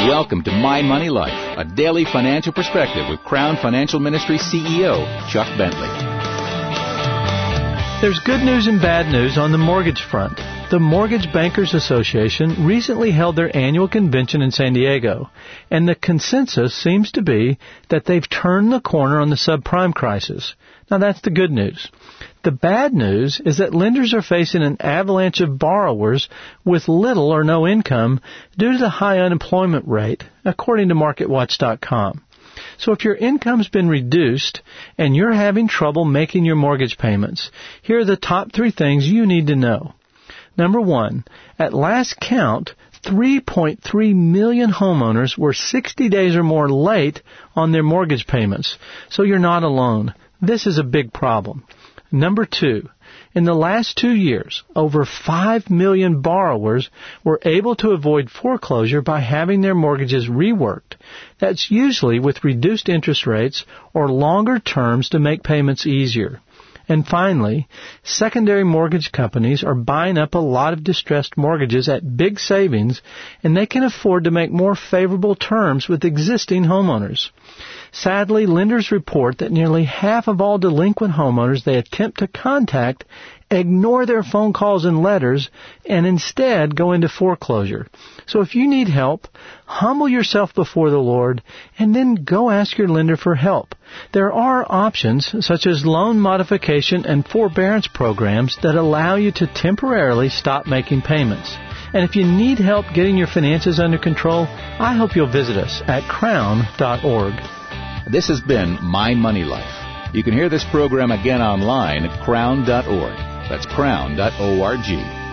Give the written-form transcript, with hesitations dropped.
Welcome to My Money Life, a daily financial perspective with Crown Financial Ministry CEO Chuck Bentley. There's good news and bad news on the mortgage front. The Mortgage Bankers Association recently held their annual convention in San Diego, and the consensus seems to be that they've turned the corner on the subprime crisis. Now, that's the good news. The bad news is that lenders are facing an avalanche of borrowers with little or no income due to the high unemployment rate, according to MarketWatch.com. So if your income's been reduced and you're having trouble making your mortgage payments, here are the top 3 things you need to know. Number 1, at last count, 3.3 million homeowners were 60 days or more late on their mortgage payments. So you're not alone. This is a big problem. Number 2, in the last 2 years, over 5 million borrowers were able to avoid foreclosure by having their mortgages reworked. That's usually with reduced interest rates or longer terms to make payments easier. And finally, secondary mortgage companies are buying up a lot of distressed mortgages at big savings, and they can afford to make more favorable terms with existing homeowners. Sadly, lenders report that nearly half of all delinquent homeowners they attempt to contact ignore their phone calls and letters and instead go into foreclosure. So if you need help, humble yourself before the Lord and then go ask your lender for help. There are options such as loan modification and forbearance programs that allow you to temporarily stop making payments. And if you need help getting your finances under control, I hope you'll visit us at crown.org. This has been My Money Life. You can hear this program again online at crown.org. That's crown.org.